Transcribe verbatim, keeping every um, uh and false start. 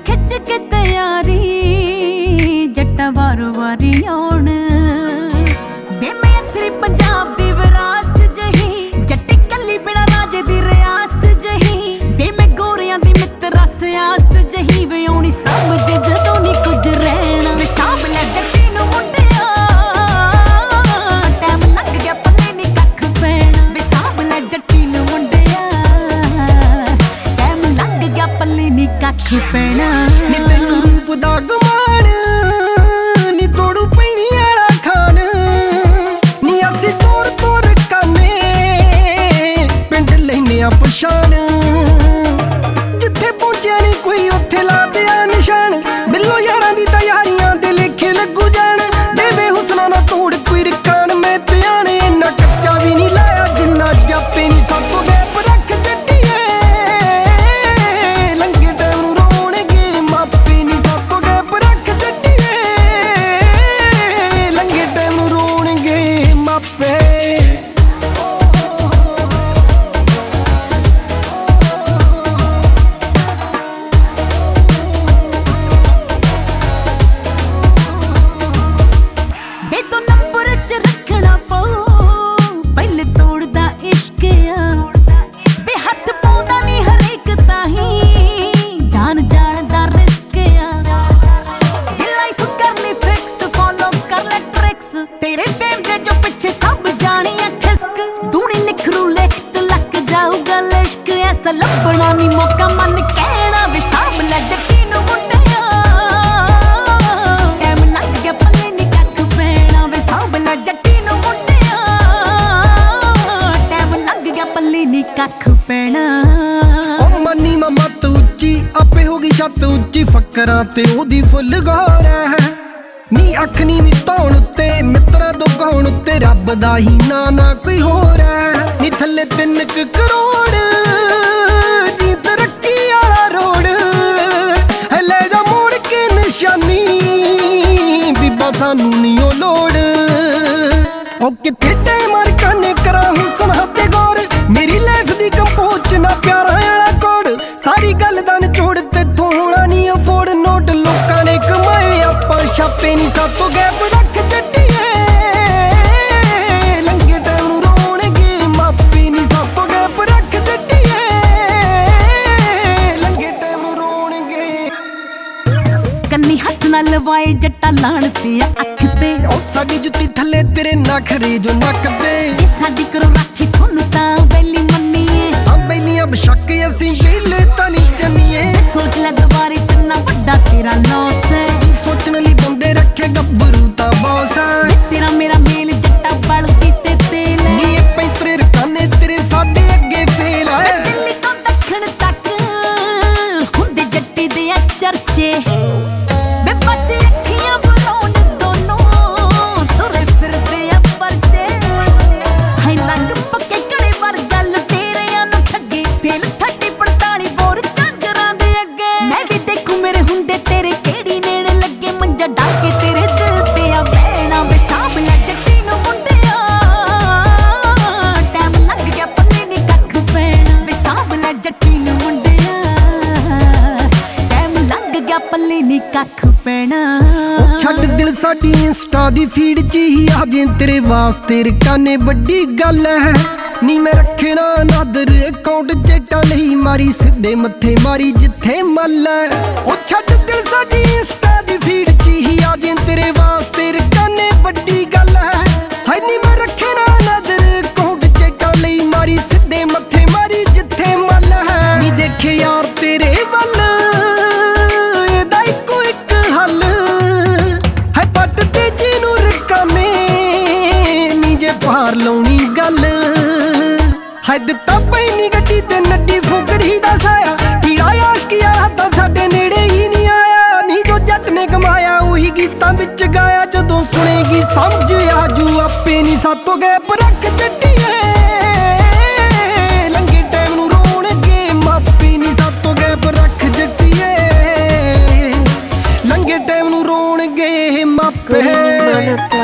खिच के तैयारी जट्टा वारो वारी आउण वे मैं अथरी पंजाब दी विरासत जही जट्टी कली बिना राजे दी रियासत जही वे मैं गोरियां दी मित्र सियासत जही वे आउणी समझ जदों नी कुछ रहना वे साब लै जट्टी नूं मुंडिया टाइम लग गया पल्ले नी कख पैना वे साब लै जट्टी नूं मुंडिया टाइम लग गया पल्ले नी कख पैना नी तैनूं रूप दा गुमान नी तोड़ू पैणी आला खान नी असी तोर तोर काने पिंड लैने आ पछाण जिथे पहुंचिया नी कोई उत्थे ला दिया निशान बिल्लो यारां दी तैयारियां दे लेखे लगू जाण देवे हुसना ना तोड़ कोई रकान मैं त्याने इन्ना कच्चा भी नी लाया जिन्ना जापे नी सातों गैप रख जट्टिए लंघे टाइम नूं रोणगे मापे नी सातों गैप रख जट्टिए लंघे टाइम नूं रोणगे मापे वे तो नंबर च रखना पऊ पहले तोड़दा इश्क आ वे हथ पाउंदा नी हरेक ताही जान जान दा रिस्क आ जे लाइफ करनी फिक्स फॉलो कर ले ट्रिक्स तेरे फेम दे जो पीछे सब जानी है खिसक दूनी निखरू लिखत लक जाऊगा लिश्क ऐसा लभना नी मौका मन कहना वे साब लै जट्टी नूं मुंडिया टाइम लग गया पल्ले नी कख पैना वे साब लै जट्टी नूं मुंडिया टाइम लग गया पल्ले नी कख पैना ओ मनी मामा तू उच्ची आपे होगी छत उच्ची फकरां ते ओदी फुल गौर है नी अख नी मिताउण उत्ते मित्रा दो कौण उत्ते रब दा ही ना ना कोई होर है नी थल्ले तिन क करोड़ दी तरक्की आला रोड है ले जा मोड़ के निशानी बीबा सानू नी ओ लोड़ ओ किथे टाइम अरकाने करा हुसन हत्ते गौर मेरी लाइफ दी कंपोज ना प्यारा आला कोड सारी गल दा निचोड़ ते थोड़ा नी अफोर्ड नोट लोकां ने कमाए आपां छापे नी सातों गैप रख जट्टिए लंघे टाइम नूं रोणगे मापे नी सातों गैप रख जट्टिए लंघे टाइम नूं रोणगे कन्नी हथ ना लवाए जट्टा लाण ते अख ते ओ साडी जुत्ती थल्ले तेरे नखरे जो नक दे ये साडी करो राखी थोनू तां वैली मन्नीए तां बैलियां बशक असीं बेले तां नी जन्नीए सोच ले दुबारे चन्ना वड्डा तेरा लॉस है सोचने ली बंदे रखे गब्बरू ता बॉस है तेरा मेरा मेल जट्टा बलदी ते तेल है नी पैंतरे रकाने तेरे साडे अगे फेल है दिल्ली तो दक्षिण तक हुंदे जट्टी दे आ चर्चे वे बच्चे अखियां बरौन दोनों तुरे फिरदे आ परचे हाय रंग पक्के कड़े वर गल तेरे नु ठगे फेल थर्टी पैंतालीस बोर झांजरां दे अगे मैं भी देखूं मेरे हुंदे तेरे केड़ी नेड़े लगे मंजा डाके तेरे दिल ते आ बहना वे साब लै जट्टी नूं मुंडिया टाइम लग गया पल्ले नी कख पैना वे साब लै जट्टी नूं मुंडिया टाइम लग गया पल्ले नी कख पैना ओ छੱਡ दिल साडी इंस्टा दी फीड च ही आ जे तेरे वास्ते रकाने बड़ी गल है नी मैं रखे ना नादर अकाउंट चेटा लई मारी सिद्धे मत्थे मारी जिथे मल है ओ छੱਡ दिल साडी इंस्टा दी फीड च ही आ जे तेरे वास्ते रकाने बड़ी गल है हाय नी मैं रखे ना नादर अकाउंट चेटा लई मारी सिद्धे मत्थे मारी जिथे मल है नी देखे यार तेरे वल एदा इको इक हल है पट ते जिनू रकाने नी जे पार लाउणी गल है दिता पैनी गड्डी ते नड्डी फुकरी दा साया कीड़ा आशकी आला तां साडे नेड़े ही नहीं आया नी जो जट ने कमाया उही गीतां विच गाया जदों सुनेगी समझ आजू आपे नी सातों गैप रख जट्टिए लंघे टाइम नूं रोणगे मापे नी सातों गैप रख जट्टिए लंघे टाइम नूं रोणगे मापे।